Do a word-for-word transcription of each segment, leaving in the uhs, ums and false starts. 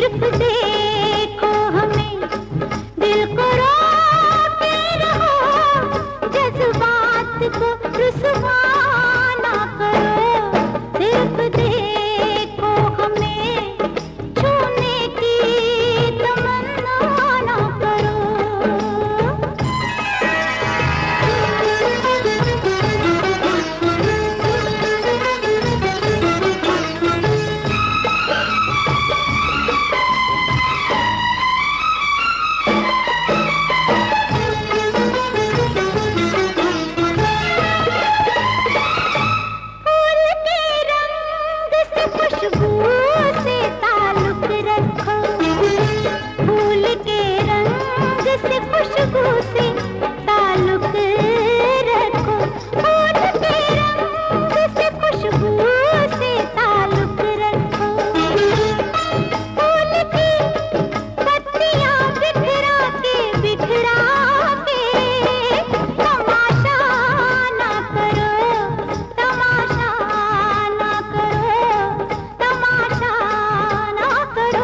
सिर्फ देखो हमें, दिल को रोके रहो, जज्बात को रुसवा ना करो। सिर्फ देखो हमें, छूने की तमन्ना ना करो। खुशबू से ताल्लुक रखो, फूल के रंग से खुशबू से ताल्लुक रखो, फूल के रंग से खुशबू से ताल्लुक रखो। फूल की पत्तियां बिखरा के बिखरा के तमाशा ना करो, तमाशा ना करो, तमाशा ना करो।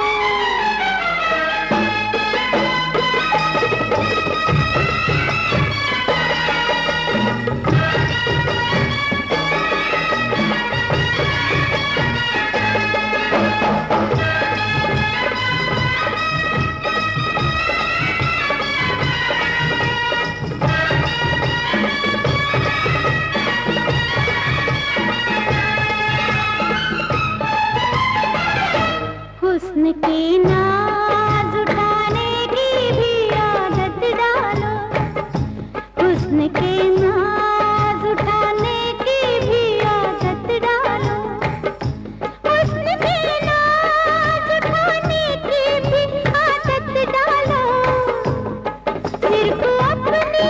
हुस्न की नाज उठाने की भी आदत डालो, हुस्न के नाज उठाने की भी आदत डालो, हुस्न के नाज उठाने की भी आदत डालो। सिर्फ अपनी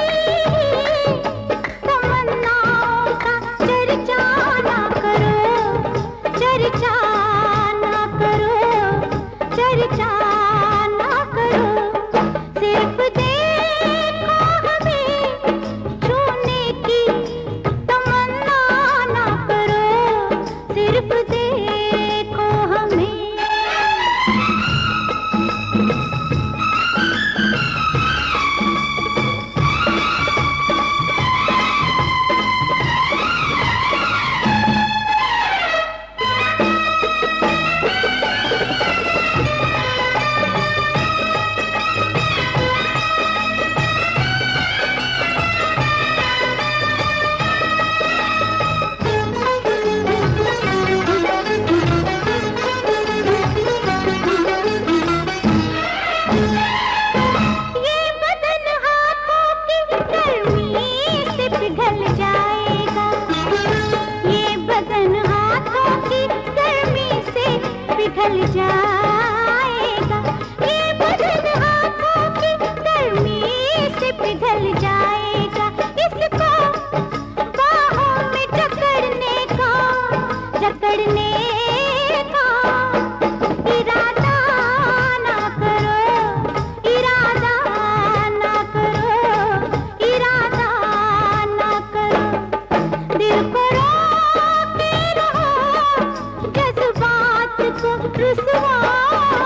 तमन्नाओं का चर्चा ना करो, चर्चा ना करो, चर्चा ना करो। सिर्फ देखो हमें, छूने की तमन्ना ना करो। सिर्फ देखो हमें। ये बदन हाथों की गर्मी से पिघल जाएगा, ये बदन हाथों की गर्मी से पिघल जाएगा, ये बदन हाथों की गर्मी से पिघल जाएगा। इसको बाहों में जकड़ने का, जकड़ने का इरादा ना करो, इरादा ना करो, इरादा ना करो। दिल को रोके रहो, जज्बात को रुसवा